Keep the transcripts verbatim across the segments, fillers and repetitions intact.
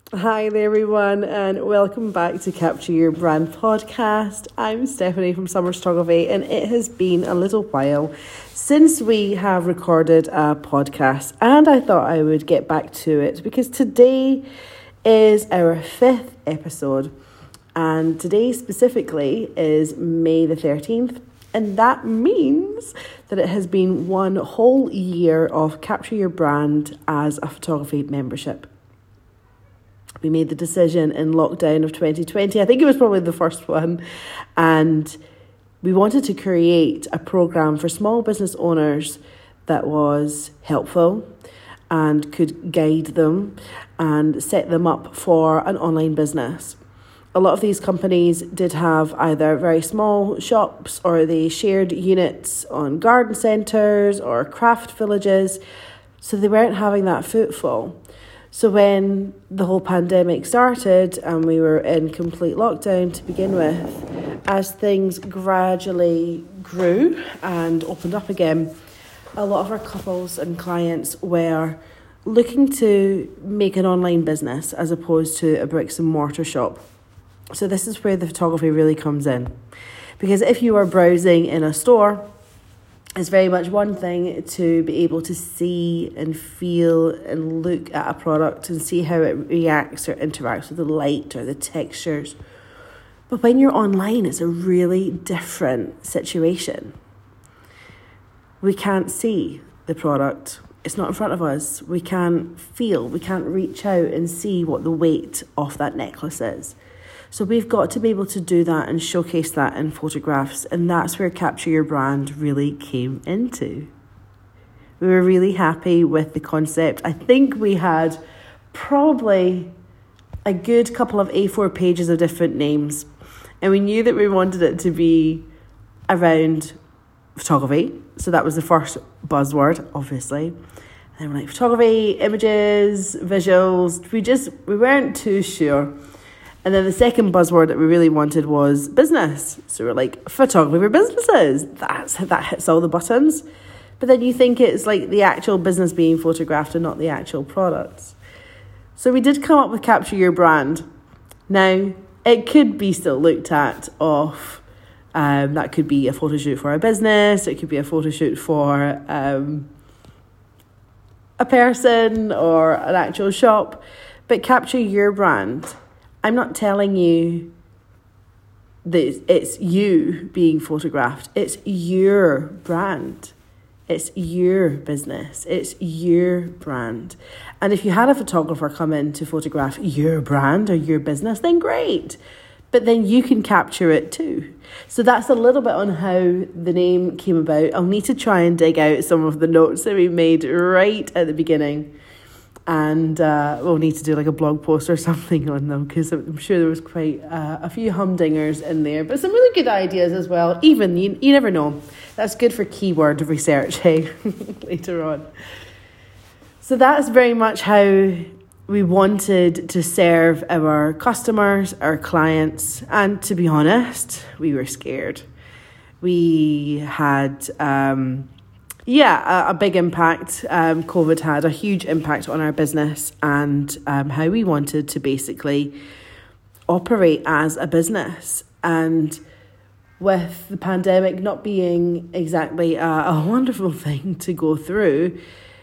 Hi there, everyone, and welcome back to Capture Your Brand podcast. I'm Stephanie from Summers Photography, and it has been a little while since we have recorded a podcast, and I thought I would get back to it because today is our fifth episode, and today specifically is May the thirteenth, and that means that it has been one whole year of Capture Your Brand as a photography membership. We made the decision in lockdown of twenty twenty. I think it was probably the first one. And we wanted to create a program for small business owners that was helpful and could guide them and set them up for an online business. A lot of these companies did have either very small shops or they shared units on garden centres or craft villages. So they weren't having that footfall. So when the whole pandemic started and we were in complete lockdown to begin with, as things gradually grew and opened up again, a lot of our couples and clients were looking to make an online business as opposed to a bricks and mortar shop. So this is where the photography really comes in. Because if you are browsing in a store, it's very much one thing to be able to see and feel and look at a product and see how it reacts or interacts with the light or the textures. But when you're online, it's a really different situation. We can't see the product. It's not in front of us. We can't feel, we can't reach out and see what the weight of that necklace is. So we've got to be able to do that and showcase that in photographs. And that's where Capture Your Brand really came into. We were really happy with the concept. I think we had probably a good couple of A four pages of different names. And we knew that we wanted it to be around photography. So that was the first buzzword, obviously. And then we're like, photography, images, visuals. We just, we weren't too sure. And then the second buzzword that we really wanted was business. So we're like, photography for businesses. That's, that hits all the buttons. But then you think it's like the actual business being photographed and not the actual products. So we did come up with Capture Your Brand. Now, it could be still looked at off. Um, that could be a photo shoot for a business. It could be a photo shoot for um, a person or an actual shop. But Capture Your Brand. I'm not telling you that it's you being photographed. It's your brand. It's your business. It's your brand. And if you had a photographer come in to photograph your brand or your business, then great. But then you can capture it too. So that's a little bit on how the name came about. I'll need to try and dig out some of the notes that we made right at the beginning. And uh, we'll need to do like a blog post or something on them because I'm sure there was quite uh, a few humdingers in there, but some really good ideas as well. Even, you, you never know. That's good for keyword research, hey, later on. So that's very much how we wanted to serve our customers, our clients, and to be honest, we were scared. We had... Um, Yeah, a, a big impact. Um, COVID had a huge impact on our business and um, how we wanted to basically operate as a business. And with the pandemic not being exactly a, a wonderful thing to go through,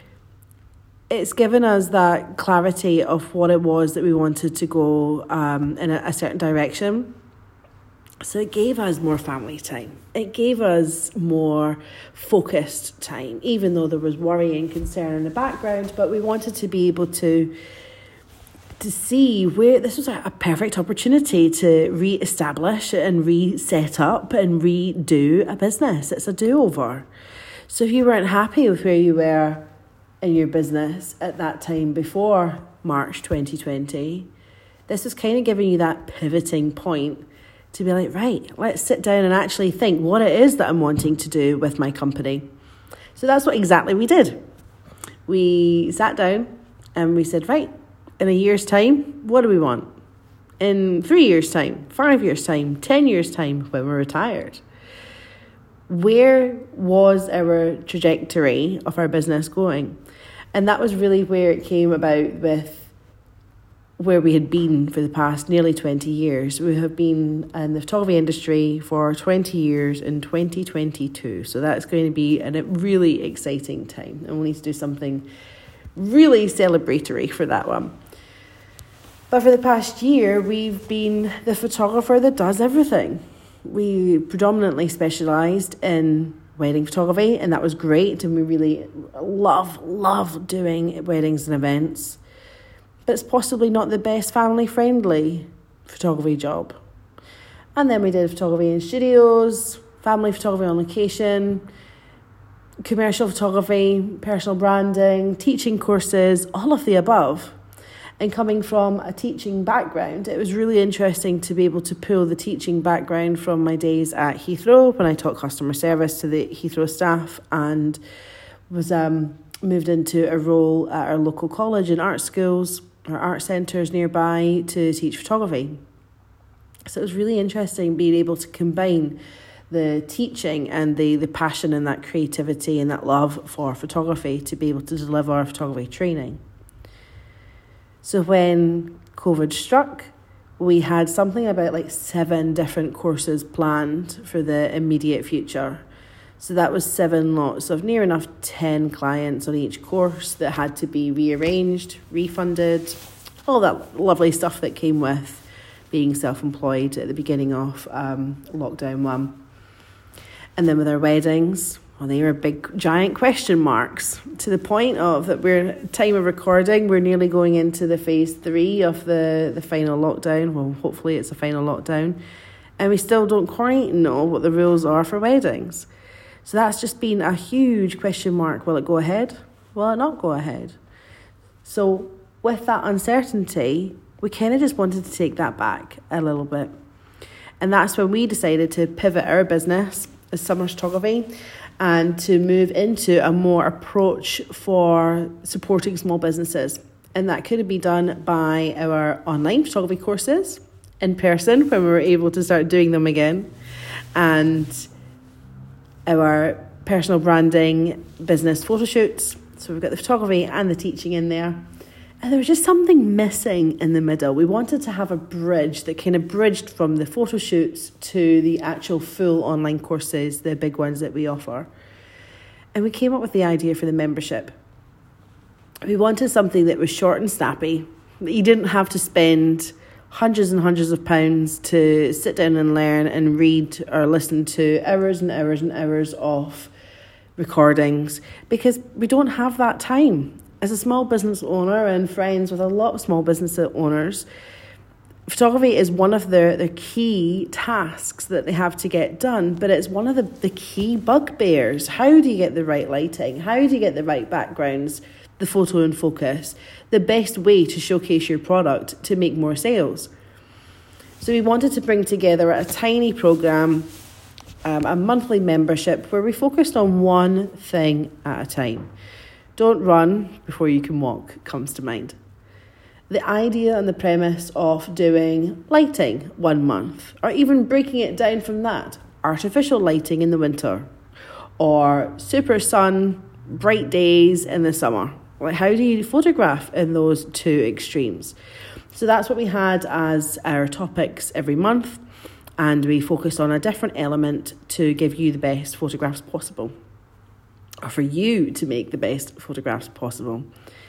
it's given us that clarity of what it was that we wanted to go um, in a, a certain direction. So it gave us more family time. It gave us more focused time, even though there was worry and concern in the background. But we wanted to be able to, to see where this was a, a perfect opportunity to re-establish and reset up and redo a business. It's a do-over. So if you weren't happy with where you were in your business at that time before March twenty twenty, this was kind of giving you that pivoting point to be like, right, let's sit down and actually think what it is that I'm wanting to do with my company. So that's what exactly we did. We sat down and we said, right, in a year's time, what do we want? In three years' time, five years' time, ten years' time, when we're retired? Where was our trajectory of our business going? And that was really where it came about with where we had been for the past nearly twenty years. We have been in the photography industry for twenty years in twenty twenty-two. So that's going to be a really exciting time. And we need to do something really celebratory for that one. But for the past year, we've been the photographer that does everything. We predominantly specialised in wedding photography, and that was great. And we really love, love doing weddings and events. But it's possibly not the best family-friendly photography job. And then we did photography in studios, family photography on location, commercial photography, personal branding, teaching courses, all of the above. And coming from a teaching background, it was really interesting to be able to pull the teaching background from my days at Heathrow when I taught customer service to the Heathrow staff, and was um, moved into a role at our local college and art schools, our art centres nearby, to teach photography. So it was really interesting being able to combine the teaching and the, the passion and that creativity and that love for photography to be able to deliver our photography training. So when COVID struck, we had something about like seven different courses planned for the immediate future. So that was seven lots of near enough ten clients on each course that had to be rearranged, refunded, all that lovely stuff that came with being self-employed at the beginning of um, lockdown one. And then with our weddings, well, they were big, giant question marks, to the point of that we're, time of recording, we're nearly going into the phase three of the, the final lockdown. Well, hopefully it's a final lockdown. And we still don't quite know what the rules are for weddings. So that's just been a huge question mark. Will it go ahead? Will it not go ahead? So with that uncertainty, we kind of just wanted to take that back a little bit. And that's when we decided to pivot our business as Summers Photography and to move into a more approach for supporting small businesses. And that could be done by our online photography courses in person when we were able to start doing them again, and our personal branding business photo shoots. So we've got the photography and the teaching in there. And there was just something missing in the middle. We wanted to have a bridge that kind of bridged from the photo shoots to the actual full online courses, the big ones that we offer. And we came up with the idea for the membership. We wanted something that was short and snappy, that you didn't have to spend hundreds and hundreds of pounds to sit down and learn and read or listen to hours and hours and hours of recordings, because we don't have that time. As a small business owner and friends with a lot of small business owners, photography is one of their, their key tasks that they have to get done, but it's one of the, the key bugbears. How do you get the right lighting? How do you get the right backgrounds, the photo in focus, the best way to showcase your product to make more sales? So we wanted to bring together a tiny program, um, a monthly membership where we focused on one thing at a time. Don't run before you can walk comes to mind. The idea and the premise of doing lighting one month, or even breaking it down from that, artificial lighting in the winter, or super sun, bright days in the summer. Like, how do you photograph in those two extremes? So that's what we had as our topics every month, and we focused on a different element to give you the best photographs possible, or for you to make the best photographs possible.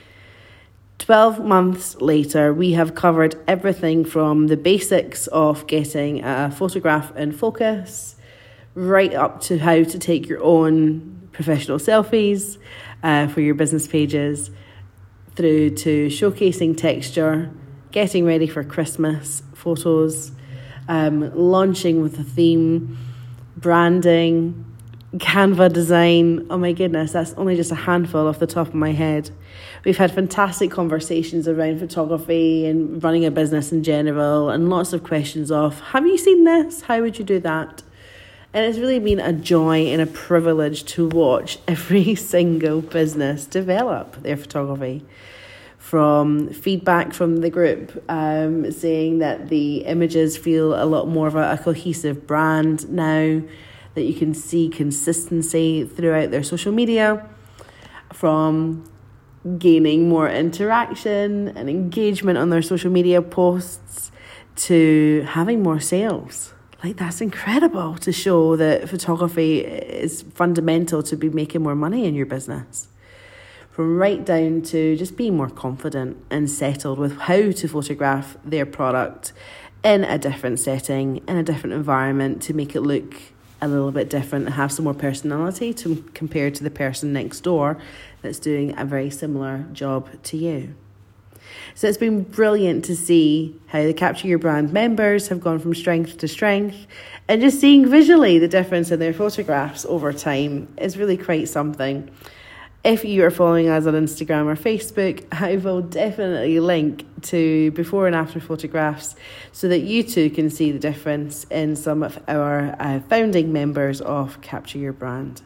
twelve months later, we have covered everything from the basics of getting a photograph in focus, right up to how to take your own professional selfies uh, for your business pages, through to showcasing texture, getting ready for Christmas photos, um, launching with a theme, branding, Canva design. Oh my goodness, that's only just a handful off the top of my head. We've had fantastic conversations around photography and running a business in general, and lots of questions of, have you seen this? How would you do that? And it's really been a joy and a privilege to watch every single business develop their photography. From feedback from the group, um, saying that the images feel a lot more of a, a cohesive brand now, that you can see consistency throughout their social media, from gaining more interaction and engagement on their social media posts to having more sales. Like, that's incredible to show that photography is fundamental to be making more money in your business. From right down to just being more confident and settled with how to photograph their product in a different setting, in a different environment, to make it look a little bit different and have some more personality to compared to the person next door that's doing a very similar job to you. So it's been brilliant to see how the Capture Your Brand members have gone from strength to strength, and just seeing visually the difference in their photographs over time is really quite something. If you are following us on Instagram or Facebook, I will definitely link to before and after photographs so that you too can see the difference in some of our uh, founding members of Capture Your Brand.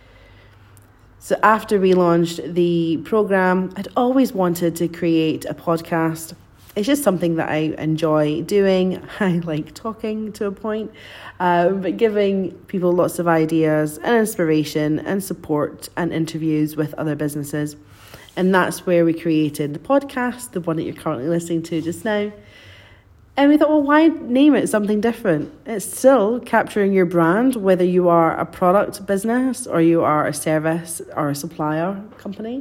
So after we launched the program, I'd always wanted to create a podcast. It's just something that I enjoy doing. I like talking to a point, um, but giving people lots of ideas and inspiration and support and interviews with other businesses. And that's where we created the podcast, the one that you're currently listening to just now. And we thought, well, why name it something different? It's still capturing your brand, whether you are a product business or you are a service or a supplier company.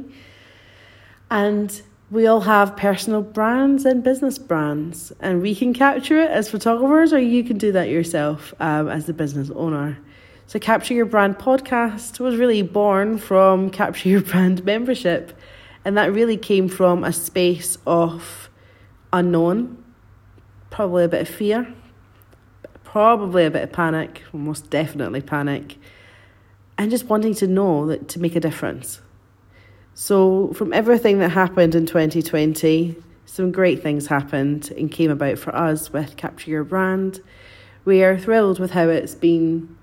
And we all have personal brands and business brands, and we can capture it as photographers, or you can do that yourself um, as the business owner. So Capture Your Brand podcast was really born from Capture Your Brand membership, and that really came from a space of unknown, probably a bit of fear, probably a bit of panic, most definitely panic, and just wanting to know that to make a difference. So from everything that happened in twenty twenty, some great things happened and came about for us with Capture Your Brand. We are thrilled with how it's been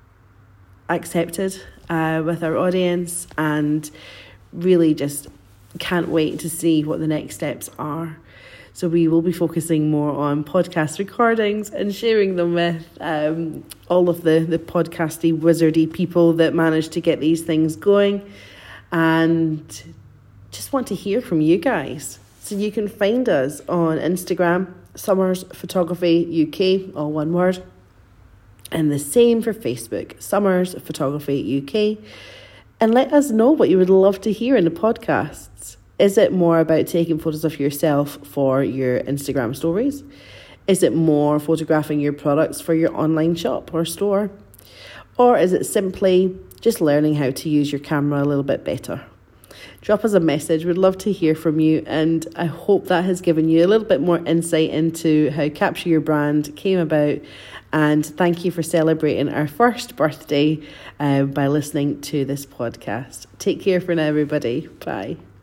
accepted uh, with our audience, and really just can't wait to see what the next steps are. So we will be focusing more on podcast recordings and sharing them with um, all of the, the podcasty, wizardy people that managed to get these things going. And just want to hear from you guys. So you can find us on Instagram, Summers Photography U K, all one word. And the same for Facebook, Summers Photography U K. And let us know what you would love to hear in the podcasts. Is it more about taking photos of yourself for your Instagram stories? Is it more photographing your products for your online shop or store? Or is it simply just learning how to use your camera a little bit better? Drop us a message. We'd love to hear from you, and I hope that has given you a little bit more insight into how Capture Your Brand came about. And thank you for celebrating our first birthday uh, by listening to this podcast. Take care for now, everybody. Bye.